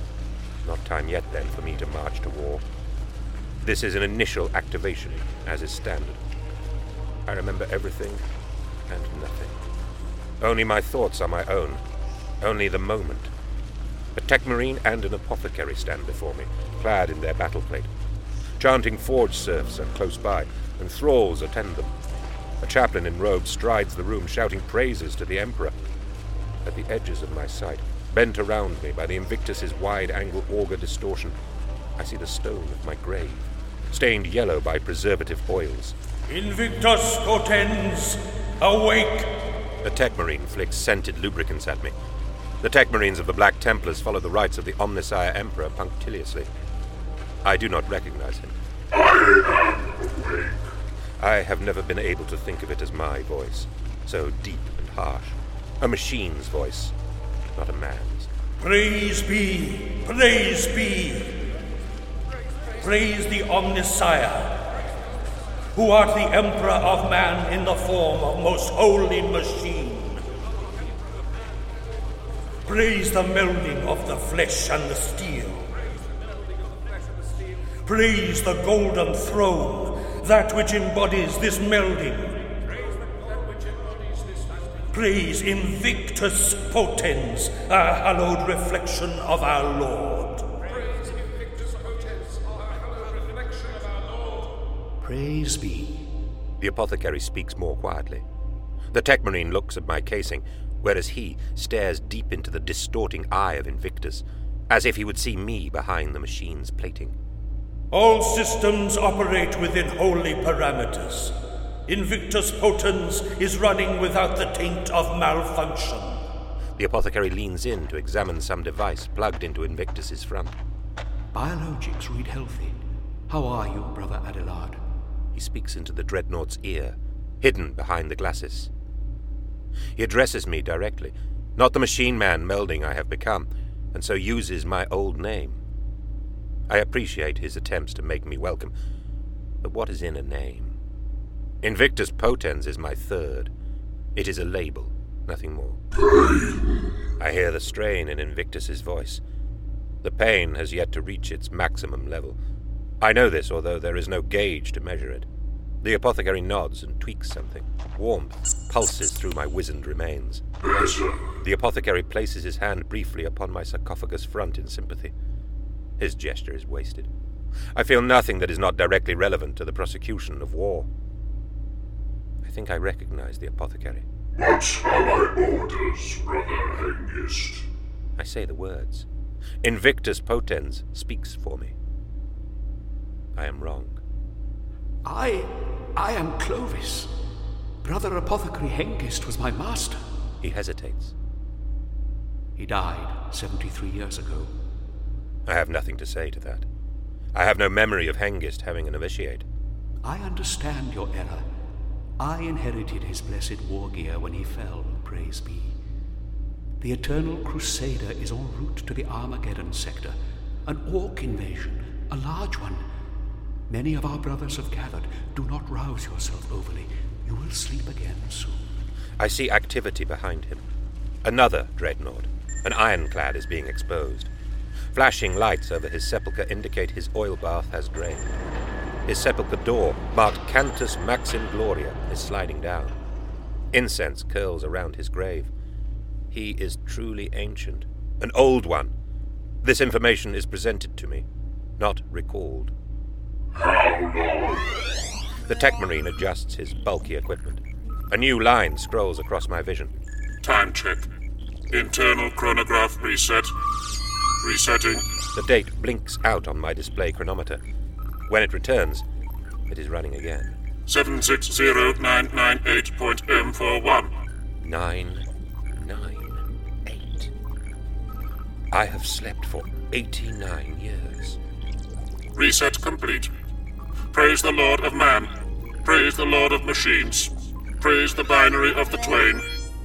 Not time yet, then, for me to march to war. This is an initial activation, as is standard. I remember everything and nothing. Only my thoughts are my own. Only the moment. A tech marine and an apothecary stand before me, clad in their battle plate. Chanting forge serfs are close by, and thralls attend them. A chaplain in robes strides the room, shouting praises to the Emperor. At the edges of my sight, bent around me by the Invictus's wide-angle auger distortion, I see the stone of my grave, stained yellow by preservative oils. Invictus Potens, awake! A tech marine flicks scented lubricants at me. The tech marines of the Black Templars follow the rites of the Omnissiah Emperor punctiliously. I do not recognize him. I am awake. I have never been able to think of it as my voice, so deep and harsh. A machine's voice, not a man's. Praise be, praise be. Praise the Omnissiah, who art the Emperor of man in the form of most holy machine. Praise the melding of the flesh and the steel. Praise the golden throne, that which embodies this melding. Praise Invictus Potens, a hallowed reflection of our Lord. Praise be. The apothecary speaks more quietly. The tech marine looks at my casing, whereas he stares deep into the distorting eye of Invictus, as if he would see me behind the machine's plating. All systems operate within holy parameters. Invictus Potens is running without the taint of malfunction. The apothecary leans in to examine some device plugged into Invictus's front. Biologics read healthy. How are you, Brother Adelard? He speaks into the dreadnaught's ear, hidden behind the glacis. He addresses me directly, not the machine man melding I have become, and so uses my old name. I appreciate his attempts to make me welcome, but what is in a name? Invictus Potens is my third. It is a label, nothing more. I hear the strain in Invictus's voice. The pain has yet to reach its maximum level. I know this, although there is no gauge to measure it. The apothecary nods and tweaks something. Warmth pulses through my wizened remains. The apothecary places his hand briefly upon my sarcophagus front in sympathy. His gesture is wasted. I feel nothing that is not directly relevant to the prosecution of war. I think I recognize the apothecary. What are my orders, Brother Hengist? I say the words. Invictus Potens speaks for me. I am wrong. I am Clovis. Brother Apothecary Hengist was my master. He hesitates. He died 73 years ago. I have nothing to say to that. I have no memory of Hengist having a novitiate. I understand your error. I inherited his blessed war gear when he fell, praise be. The Eternal Crusader is en route to the Armageddon sector. An orc invasion, a large one. Many of our brothers have gathered. Do not rouse yourself overly. You will sleep again soon. I see activity behind him. Another dreadnought. An ironclad is being exposed. Flashing lights over his sepulchre indicate his oil bath has drained. His sepulchre door, marked Cantus Maxim Gloria, is sliding down. Incense curls around his grave. He is truly ancient, an old one. This information is presented to me, not recalled. How long? The tech marine adjusts his bulky equipment. A new line scrolls across my vision. Time check. Internal chronograph reset. Resetting. The date blinks out on my display chronometer. When it returns, it is running again. 760998.M41. 998. I have slept for 89 years. Reset complete. Praise the Lord of Man. Praise the Lord of Machines. Praise the binary of the twain.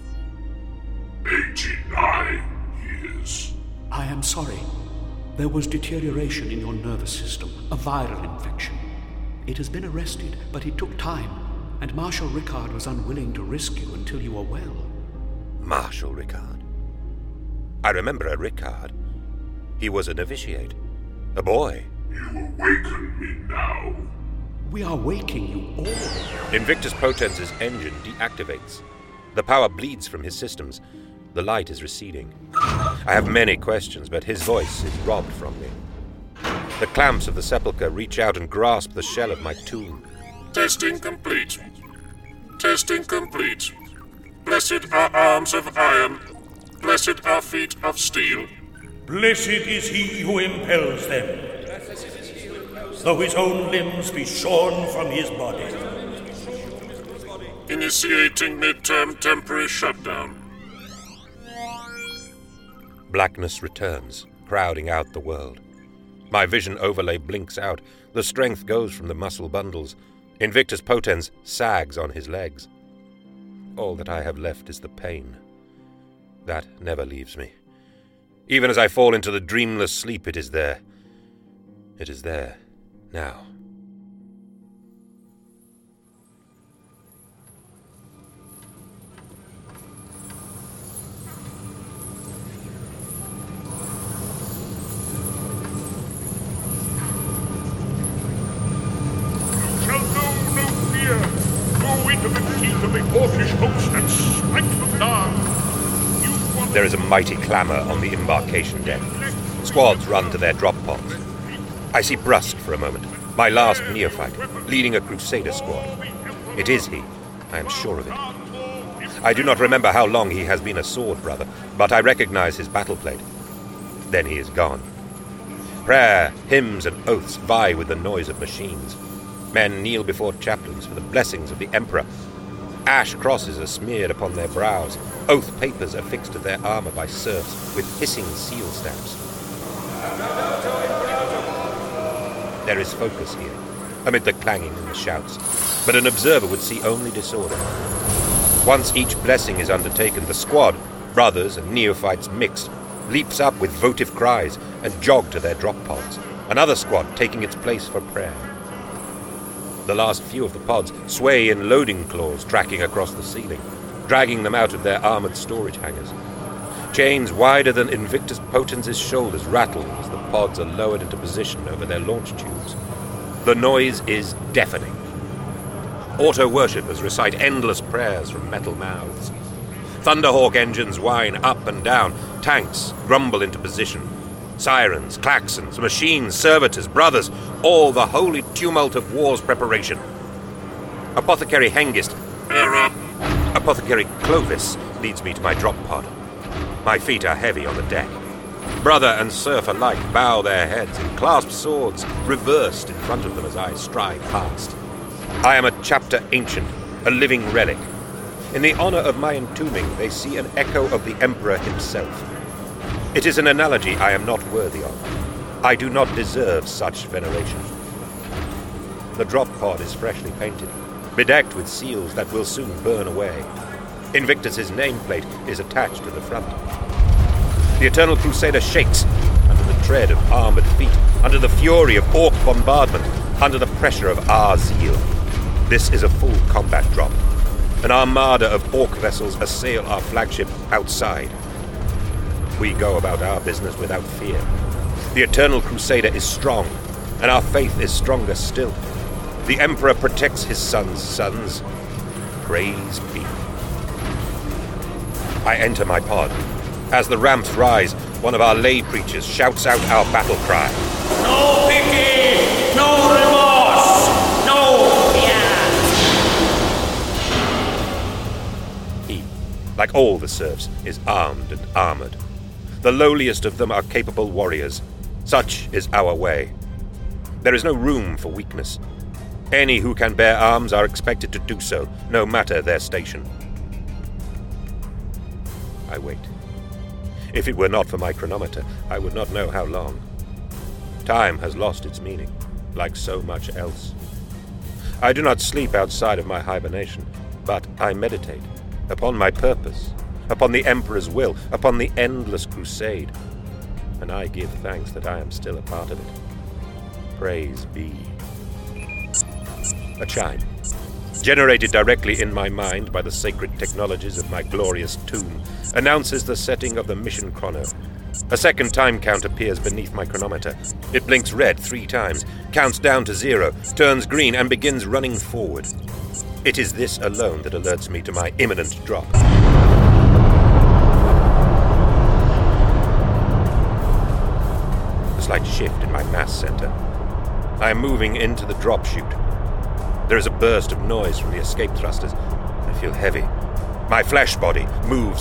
89 years. I am sorry. There was deterioration in your nervous system, a viral infection. It has been arrested, but it took time, and Marshal Rickard was unwilling to risk you until you were well. Marshal Rickard. I remember a Rickard. He was a novitiate. A boy. You awaken me now. We are waking you all. Invictus Potens' engine deactivates. The power bleeds from his systems. The light is receding. I have many questions, but his voice is robbed from me. The clamps of the sepulchre reach out and grasp the shell of my tomb. Testing complete. Testing complete. Blessed are arms of iron. Blessed are feet of steel. Blessed is he who impels them, though his own limbs be shorn from his body. Initiating midterm temporary shutdown. Blackness returns, crowding out the world. My vision overlay blinks out. The strength goes from the muscle bundles. Invictus Potens sags on his legs. All that I have left is the pain. That never leaves me. Even as I fall into the dreamless sleep, it is there. It is there, now. There is a mighty clamour on the embarkation deck. Squads run to their drop pods. I see Brust for a moment, my last neophyte, leading a Crusader squad. It is he, I am sure of it. I do not remember how long he has been a sword brother, but I recognize his battle plate. Then he is gone. Prayer, hymns, and oaths vie with the noise of machines. Men kneel before chaplains for the blessings of the Emperor. Ash crosses are smeared upon their brows. Oath papers are fixed to their armor by serfs with hissing seal stamps. There is focus here, amid the clanging and the shouts, but an observer would see only disorder. Once each blessing is undertaken, the squad, brothers and neophytes mixed, leaps up with votive cries and jog to their drop pods, another squad taking its place for prayer. The last few of the pods sway in loading claws tracking across the ceiling, dragging them out of their armored storage hangars. Chains wider than Invictus Potens' shoulders rattle as the pods are lowered into position over their launch tubes. The noise is deafening. Auto-worshippers recite endless prayers from metal mouths. Thunderhawk engines whine up and down. Tanks grumble into position. Sirens, klaxons, machines, servitors, brothers, all the holy tumult of war's preparation. Apothecary Hengist, Apothecary Clovis leads me to my drop pod. My feet are heavy on the deck. Brother and serf alike bow their heads and clasp swords reversed in front of them as I stride past. I am a chapter ancient, a living relic. In the honor of my entombing, they see an echo of the Emperor himself. It is an analogy I am not worthy of. I do not deserve such veneration. The drop pod is freshly painted, bedecked with seals that will soon burn away. Invictus's nameplate is attached to the front. The Eternal Crusader shakes under the tread of armored feet, under the fury of orc bombardment, under the pressure of our zeal. This is a full combat drop. An armada of orc vessels assail our flagship outside. We go about our business without fear. The Eternal Crusader is strong, and our faith is stronger still. The Emperor protects his sons' sons. Praise be. I enter my pod. As the ramps rise, one of our lay preachers shouts out our battle cry. No pity! No remorse! No fear! He, like all the serfs, is armed and armored. The lowliest of them are capable warriors. Such is our way. There is no room for weakness. Any who can bear arms are expected to do so, no matter their station. I wait. If it were not for my chronometer, I would not know how long. Time has lost its meaning, like so much else. I do not sleep outside of my hibernation, but I meditate upon my purpose, upon the Emperor's will, upon the endless crusade, and I give thanks that I am still a part of it. Praise be. A chime, generated directly in my mind by the sacred technologies of my glorious tomb, announces the setting of the mission chrono. A second time count appears beneath my chronometer. It blinks red 3 times, counts down to 0, turns green, and begins running forward. It is this alone that alerts me to my imminent drop. A slight shift in my mass center. I am moving into the drop chute. There is a burst of noise from the escape thrusters. I feel heavy. My flesh body moves